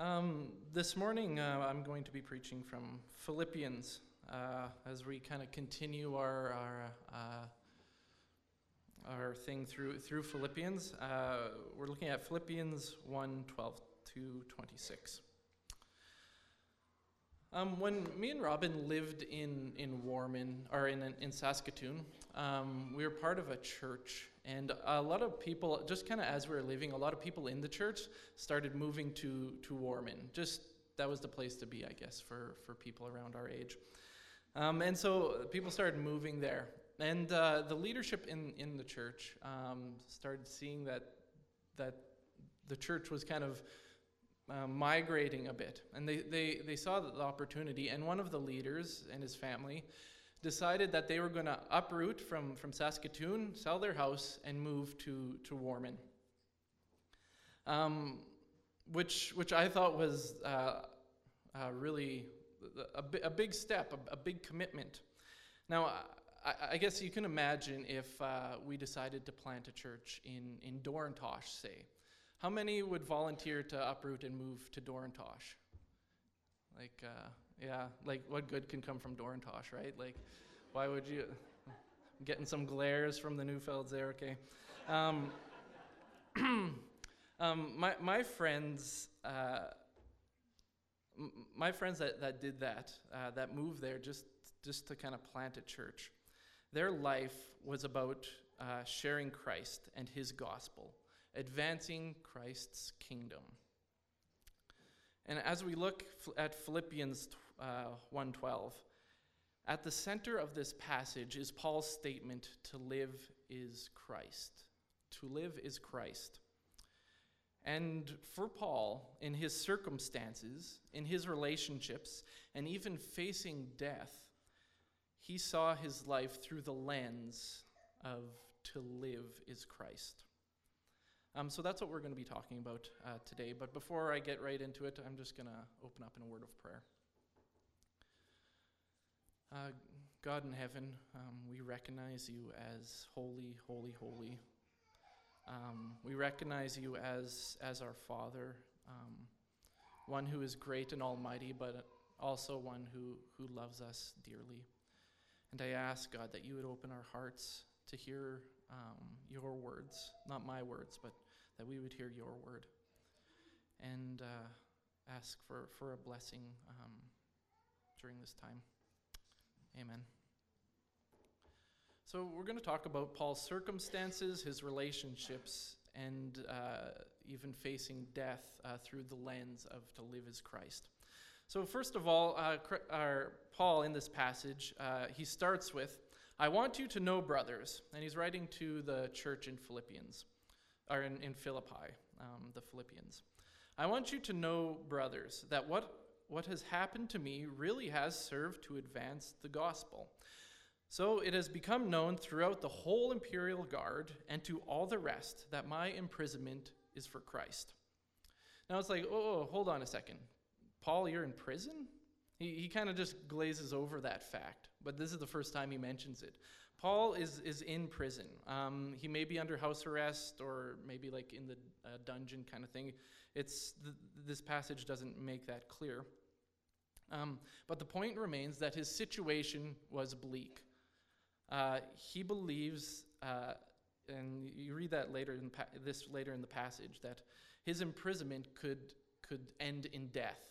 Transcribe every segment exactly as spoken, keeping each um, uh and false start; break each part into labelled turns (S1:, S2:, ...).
S1: Um, this morning, uh, I'm going to be preaching from Philippians uh, as we kind of continue our our, uh, our thing through through Philippians. Uh, we're looking at Philippians one twelve to twenty-six. Um, when me and Robin lived in in Warman or in in Saskatoon, um, we were part of a church, and a lot of people, just kind of as we were leaving, a lot of people in the church started moving to to Warman. Just that was the place to be, I guess, for for people around our age. Um, and so people started moving there, and uh, the leadership in in the church um, started seeing that that the church was kind of Uh, migrating a bit, and they, they, they saw the opportunity, and one of the leaders and his family decided that they were going to uproot from, from Saskatoon, sell their house, and move to, to Warman, um, which which I thought was uh, uh, really a, a big step, a, a big commitment. Now, I, I guess you can imagine if uh, we decided to plant a church in, in Dorantosh, say. How many would volunteer to uproot and move to Dorantosh? Like, uh, yeah, like what good can come from Dorantosh, right? Like, why would you? I'm getting some glares from the Newfelds there, okay. Um, um, my my friends, uh, m- my friends that, that did that, uh, that moved there just just to kind of plant a church. Their life was about uh, sharing Christ and His gospel, advancing Christ's kingdom. And as we look at Philippians uh, one twelve, at the center of this passage is Paul's statement, to live is Christ. To live is Christ. And for Paul, in his circumstances, in his relationships, and even facing death, he saw his life through the lens of to live is Christ. Um, so that's what we're going to be talking about uh, today. But before I get right into it, I'm just going to open up in a word of prayer. Uh, God in heaven, um, we recognize you as holy, holy, holy. Um, we recognize you as as our Father, um, one who is great and almighty, but also one who, who loves us dearly. And I ask, God, that you would open our hearts to hear Um, your words, not my words, but that we would hear your word, and uh, ask for, for a blessing um, during this time. Amen. So we're going to talk about Paul's circumstances, his relationships, and uh, even facing death uh, through the lens of to live as Christ. So first of all, uh, our, Paul in this passage, uh, he starts with, I want you to know, brothers, and he's writing to the church in Philippians, or in, in Philippi, um, the Philippians. I want you to know, brothers, that what, what has happened to me really has served to advance the gospel. So it has become known throughout the whole imperial guard and to all the rest that my imprisonment is for Christ. Now it's like, oh, hold on a second. Paul, you're in prison? He, he kind of just glazes over that fact, but this is the first time he mentions it. Paul is, is in prison. Um, he may be under house arrest or maybe like in the uh, dungeon kind of thing. It's th- this passage doesn't make that clear. Um, but the point remains that his situation was bleak. Uh, he believes, uh, and you read that later in pa- this later in the passage, that his imprisonment could could end in death.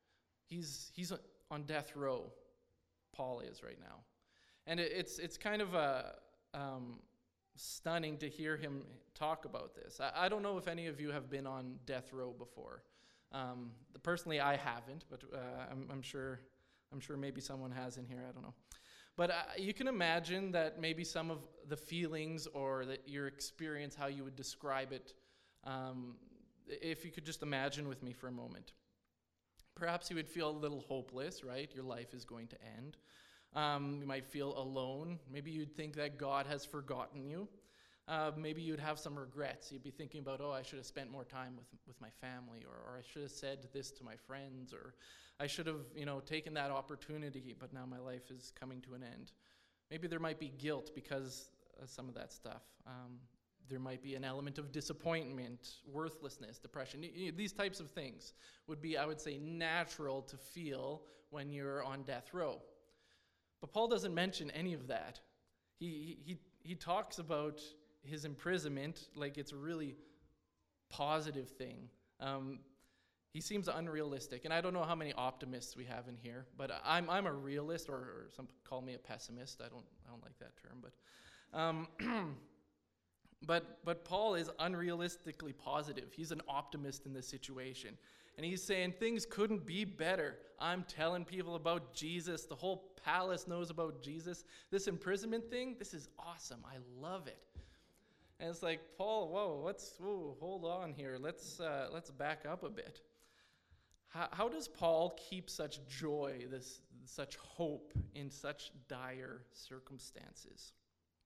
S1: He's he's on death row. Paul is right now, and it, it's it's kind of a um, stunning to hear him talk about this. I, I don't know if any of you have been on death row before. Um, personally, I haven't, but uh, I'm, I'm sure I'm sure maybe someone has in here. I don't know, but uh, you can imagine that maybe some of the feelings or that your experience, how you would describe it, um, if you could just imagine with me for a moment. Perhaps you would feel a little hopeless, right? Your life is going to end. Um, you might feel alone. Maybe you'd think that God has forgotten you. Uh, maybe you'd have some regrets. You'd be thinking about, oh, I should have spent more time with with my family, or, or I should have said this to my friends, or I should have, you know, taken that opportunity, but now my life is coming to an end. Maybe there might be guilt because of some of that stuff. Um, there might be an element of disappointment, worthlessness, depression. Y- y- These types of things would be, I would say, natural to feel when you're on death row. But Paul doesn't mention any of that. He, he, he talks about his imprisonment like it's a really positive thing. Um, he seems unrealistic, and I don't know how many optimists we have in here, but I'm I'm a realist, or, or some call me a pessimist. I don't I don't like that term, but um, but but Paul is unrealistically positive. He's an optimist in this situation, and he's saying things couldn't be better. I'm telling people about Jesus. The whole palace knows about Jesus. This imprisonment thing, this is awesome. I love it. And it's like, Paul, whoa, let's whoa, hold on here. Let's uh, let's back up a bit. How, how does Paul keep such joy, this such hope in such dire circumstances?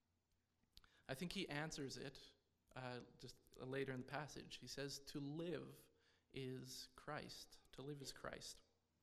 S1: I think he answers it uh, just later in the passage. He says, "To live is Christ. To live is Christ."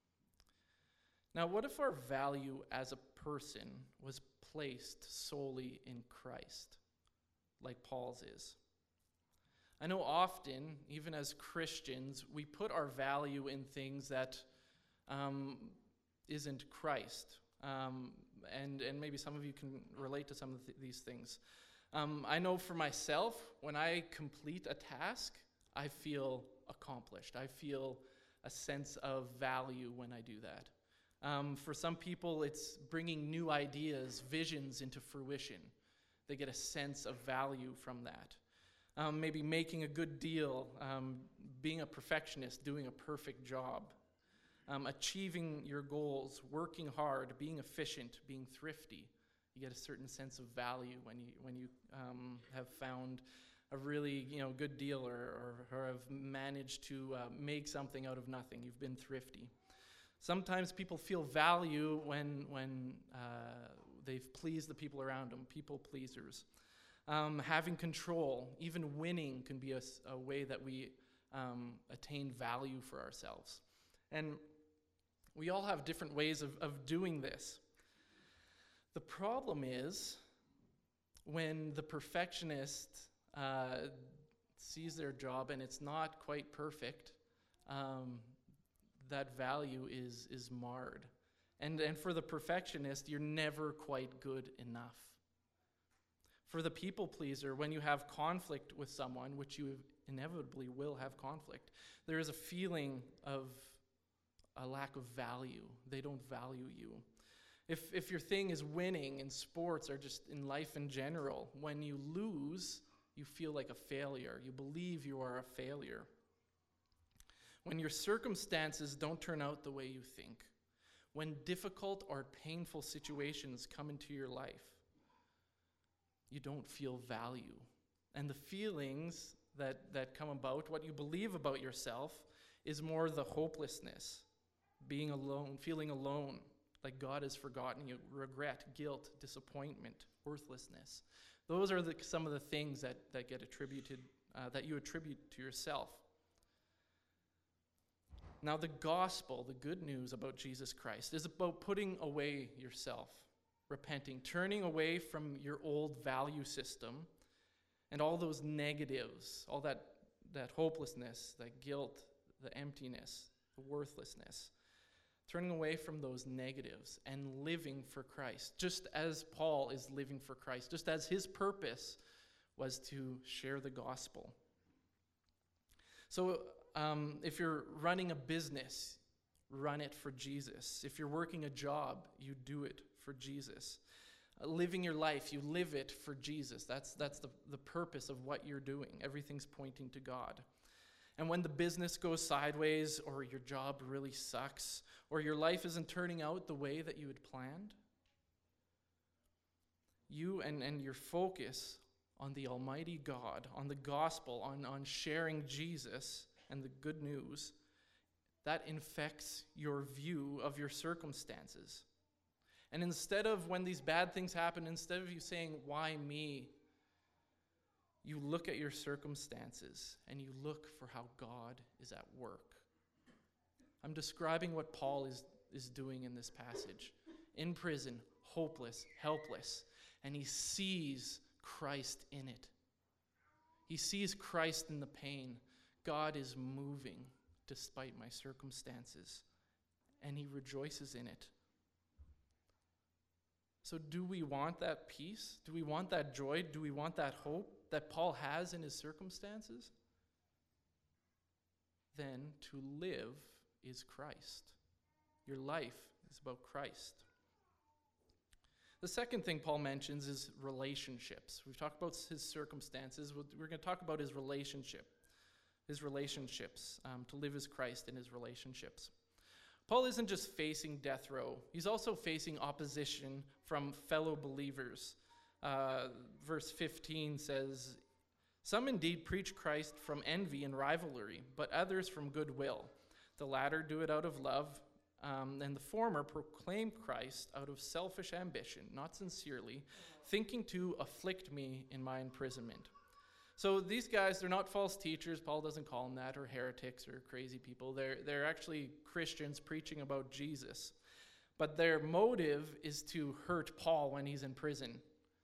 S1: Now, what if our value as a person was placed solely in Christ, like Paul's is? I know often, even as Christians, we put our value in things that um, isn't Christ. Um, and, and maybe some of you can relate to some of th- these things. Um, I know for myself, when I complete a task, I feel accomplished. I feel a sense of value when I do that. Um, for some people, it's bringing new ideas, visions into fruition. They get a sense of value from that. Um, maybe making a good deal, um, being a perfectionist, doing a perfect job, um, achieving your goals, working hard, being efficient, being thrifty. You get a certain sense of value when you when you um, have found a really you know good deal, or, or, or have managed to uh, make something out of nothing. You've been thrifty. Sometimes people feel value when when uh, they've pleased the people around them, people pleasers. Um, having control, even winning, can be a, a way that we um, attain value for ourselves. And we all have different ways of, of doing this. The problem is when the perfectionist uh, sees their job and it's not quite perfect, um, that value is is marred. And, and for the perfectionist, you're never quite good enough. For the people pleaser, when you have conflict with someone, which you inevitably will have conflict, there is a feeling of a lack of value. They don't value you. If if your thing is winning in sports or just in life in general, when you lose, you feel like a failure. You believe you are a failure. When your circumstances don't turn out the way you think, when difficult or painful situations come into your life, you don't feel value. And the feelings that, that come about, what you believe about yourself, is more the hopelessness, being alone, feeling alone, like God has forgotten you, regret, guilt, disappointment, worthlessness. Those are the, some of the things that, that get attributed, uh, that you attribute to yourself. Now, the gospel, the good news about Jesus Christ, is about putting away yourself, repenting, turning away from your old value system and all those negatives, all that, that hopelessness, that guilt, the emptiness, the worthlessness, turning away from those negatives and living for Christ, just as Paul is living for Christ, just as his purpose was to share the gospel. So um, if you're running a business, run it for Jesus. If you're working a job, you do it for Jesus. Uh, living your life, you live it for Jesus. That's that's the, the purpose of what you're doing. Everything's pointing to God. And when the business goes sideways, or your job really sucks, or your life isn't turning out the way that you had planned, you and, and your focus on the Almighty God, on the gospel, on, on sharing Jesus and the good news, that infects your view of your circumstances. And instead of, when these bad things happen, instead of you saying, "Why me?" you look at your circumstances and you look for how God is at work. I'm describing what Paul is, is doing in this passage. In prison, hopeless, helpless, and he sees Christ in it. He sees Christ in the pain. God is moving despite my circumstances, and he rejoices in it. So do we want that peace? Do we want that joy? Do we want that hope that Paul has in his circumstances? Then to live is Christ. Your life is about Christ. The second thing Paul mentions is relationships. We've talked about his circumstances. We're going to talk about his relationship, his relationships, um, to live as Christ in his relationships. Paul isn't just facing death row. He's also facing opposition from fellow believers. Uh, verse fifteen says, "Some indeed preach Christ from envy and rivalry, but others from goodwill. The latter do it out of love, um, and the former proclaim Christ out of selfish ambition, not sincerely, thinking to afflict me in my imprisonment." So these guys, they're not false teachers. Paul doesn't call them that, or heretics, or crazy people. They're, they're actually Christians preaching about Jesus. But their motive is to hurt Paul when he's in prison.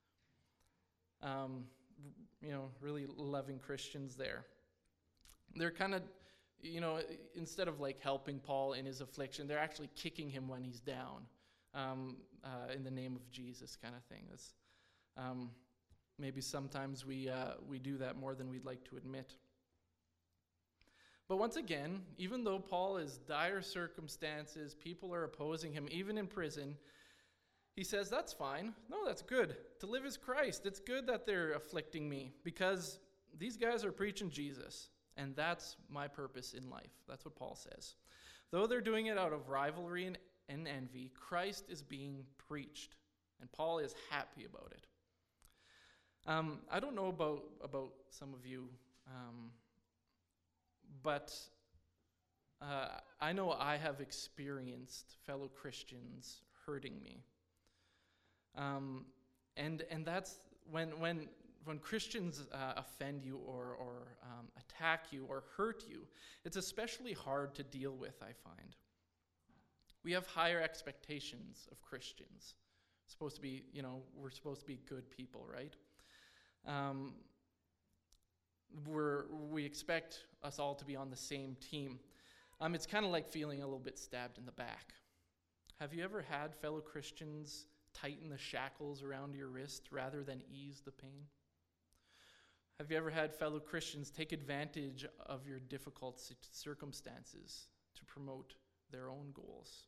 S1: Um, you know, really loving Christians there. They're kind of, you know, instead of like helping Paul in his affliction, they're actually kicking him when he's down, um, uh, in the name of Jesus, kind of thing. That's, um, maybe sometimes we uh, we do that more than we'd like to admit. But once again, even though Paul is dire circumstances, people are opposing him, even in prison, he says, that's fine. No, that's good. To live is Christ. It's good that they're afflicting me because these guys are preaching Jesus, and that's my purpose in life. That's what Paul says. Though they're doing it out of rivalry and, and envy, Christ is being preached, and Paul is happy about it. Um, I don't know about, about some of you, um, but uh, I know I have experienced fellow Christians hurting me. Um, and and that's when when when Christians uh, offend you or, or um, attack you or hurt you, it's especially hard to deal with, I find. We have higher expectations of Christians. Supposed to be, you know, we're supposed to be good people, right? Um, we're, we expect us all to be on the same team. Um, it's kind of like feeling a little bit stabbed in the back. Have you ever had fellow Christians tighten the shackles around your wrist rather than ease the pain? Have you ever had fellow Christians take advantage of your difficult circumstances to promote their own goals?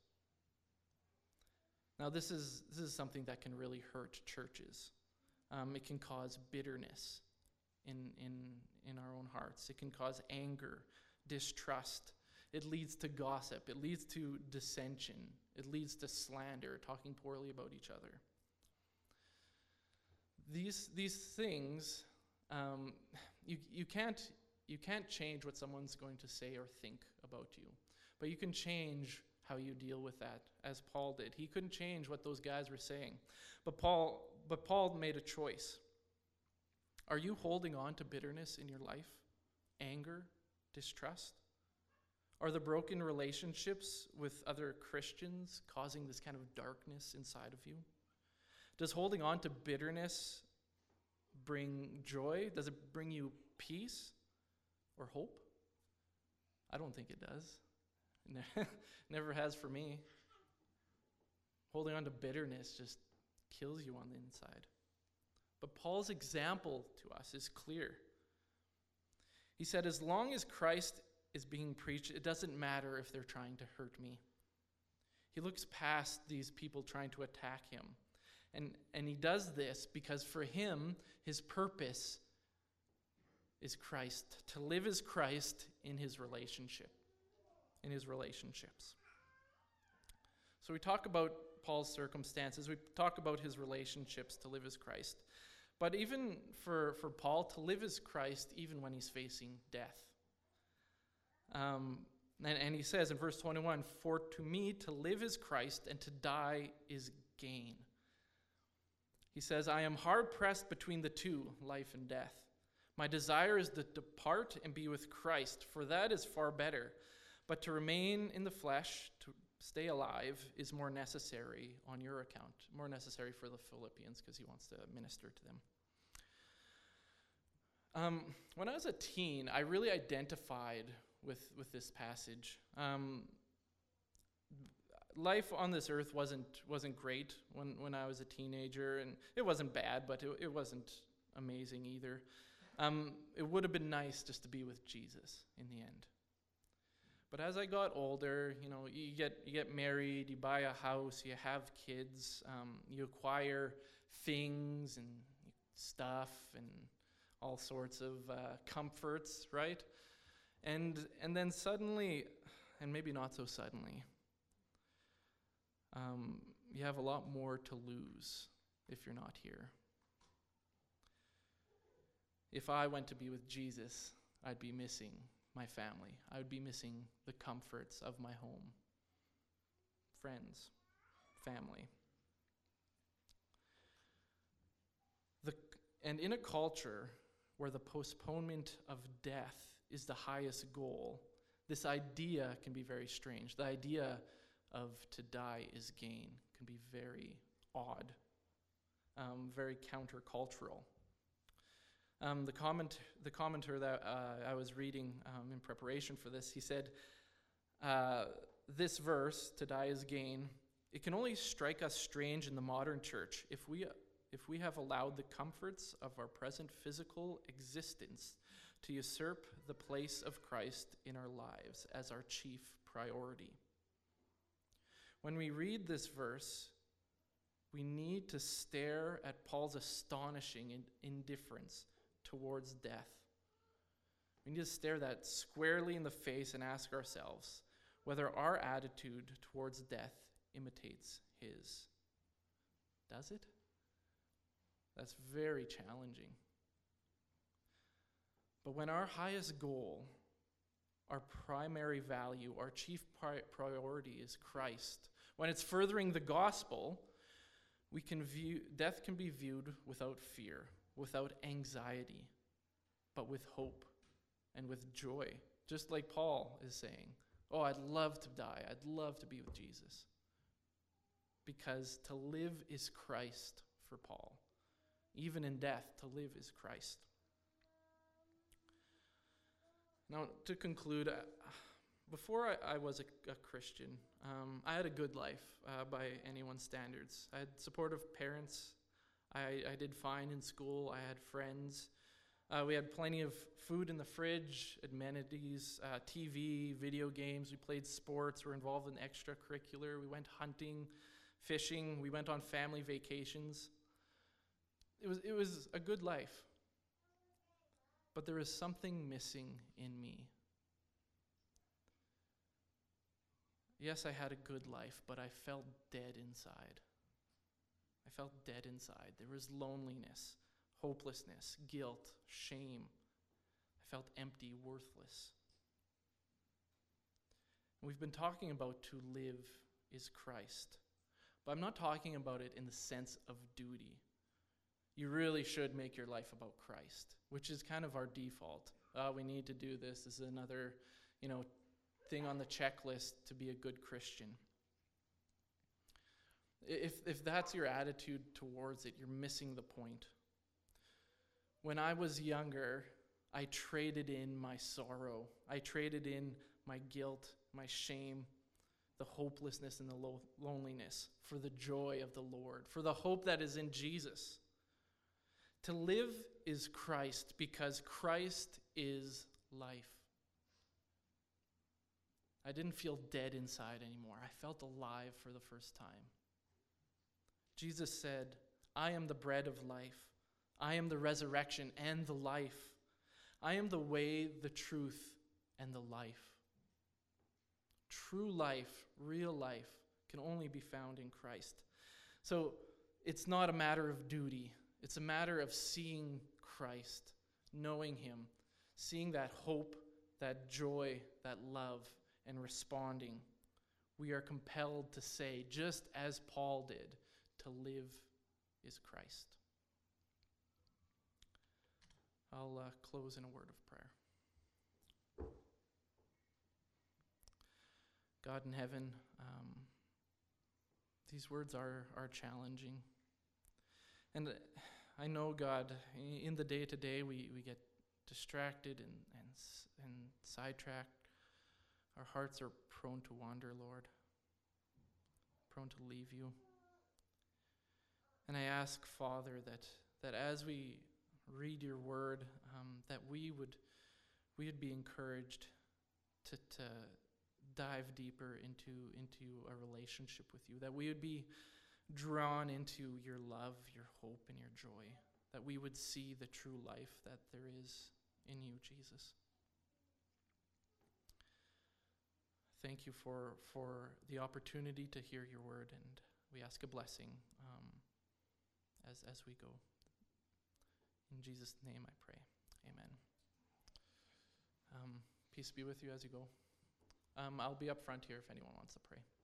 S1: Now, this is this is something that can really hurt churches. Um, it can cause bitterness in, in, in our own hearts. It can cause anger, distrust. It leads to gossip. It leads to dissension. It leads to slander, talking poorly about each other. These, these things, um, you, you, can't, you can't change what someone's going to say or think about you, but you can change how you deal with that, as Paul did. He couldn't change what those guys were saying, but Paul But Paul made a choice. Are you holding on to bitterness in your life? Anger? Distrust? Are the broken relationships with other Christians causing this kind of darkness inside of you? Does holding on to bitterness bring joy? Does it bring you peace or hope? I don't think it does. It never has for me. Holding on to bitterness just kills you on the inside. But Paul's example to us is clear. He said, as long as Christ is being preached, it doesn't matter if they're trying to hurt me. He looks past these people trying to attack him. And, and he does this because for him, his purpose is Christ. To live as Christ in his relationship, in his relationships. So we talk about Paul's circumstances. We talk about his relationships to live as Christ. But even for, for Paul, to live as Christ even when he's facing death. Um, and, and he says in verse twenty-one, for to me to live is Christ and to die is gain. He says, I am hard pressed between the two, life and death. My desire is to depart and be with Christ, for that is far better. But to remain in the flesh, to stay alive, is more necessary on your account, more necessary for the Philippians because he wants to minister to them. Um, when I was a teen, I really identified with, with this passage. Um, life on this earth wasn't wasn't great when, when I was a teenager, and it wasn't bad, but it, it wasn't amazing either. Um, it would have been nice just to be with Jesus in the end. But as I got older, you know, you get you get married, you buy a house, you have kids, um, you acquire things and stuff and all sorts of uh, comforts, right? And and then suddenly, and maybe not so suddenly, um, you have a lot more to lose if you're not here. If I went to be with Jesus, I'd be missing my family. I would be missing the comforts of my home, friends, family. The, and in a culture where the postponement of death is the highest goal, this idea can be very strange. The idea of to die is gain can be very odd, um, very countercultural. Um, the comment, the commenter that uh, I was reading um, in preparation for this, he said, uh, this verse, to die is gain, it can only strike us strange in the modern church if we, if we have allowed the comforts of our present physical existence to usurp the place of Christ in our lives as our chief priority. When we read this verse, we need to stare at Paul's astonishing in- indifference towards death. We need to stare that squarely in the face and ask ourselves whether our attitude towards death imitates his. Does it? That's very challenging. But when our highest goal, our primary value, our chief pri- priority is Christ, when it's furthering the gospel, we can view death can be viewed without fear, without anxiety, but with hope and with joy. Just like Paul is saying, oh, I'd love to die. I'd love to be with Jesus. Because to live is Christ for Paul. Even in death, to live is Christ. Now, to conclude, uh, before I, I was a, a Christian, um, I had a good life uh, by anyone's standards. I had supportive parents. I, I did fine in school. I had friends. Uh, we had plenty of food in the fridge, amenities, uh, T V, video games. We played sports. We were involved in extracurricular. We went hunting, fishing. We went on family vacations. It was, it was a good life. But there is something missing in me. Yes, I had a good life, but I felt dead inside. I felt dead inside. There was loneliness, hopelessness, guilt, shame. I felt empty, worthless. And we've been talking about to live is Christ. But I'm not talking about it in the sense of duty. You really should make your life about Christ, which is kind of our default. Uh, we need to do this. This is another, you know, thing on the checklist to be a good Christian. If if that's your attitude towards it, you're missing the point. When I was younger, I traded in my sorrow. I traded in my guilt, my shame, the hopelessness and the lo- loneliness for the joy of the Lord, for the hope that is in Jesus. To live is Christ because Christ is life. I didn't feel dead inside anymore. I felt alive for the first time. Jesus said, I am the bread of life. I am the resurrection and the life. I am the way, the truth, and the life. True life, real life, can only be found in Christ. So it's not a matter of duty. It's a matter of seeing Christ, knowing him, seeing that hope, that joy, that love, and responding. We are compelled to say, just as Paul did, to live is Christ. I'll uh, close in a word of prayer. God in heaven, um, these words are, are challenging. And I know, God, in the day-to-day, we, we get distracted and, and, s- and sidetracked. Our hearts are prone to wander, Lord, prone to leave you. And I ask, Father, that, that as we read your word, um, that we would we would be encouraged to, to dive deeper into, into a relationship with you, that we would be drawn into your love, your hope, and your joy, that we would see the true life that there is in you, Jesus. Thank you for, for the opportunity to hear your word, and we ask a blessing um, as, as we go. In Jesus' name I pray. Amen. Um, peace be with you as you go. Um, I'll be up front here if anyone wants to pray.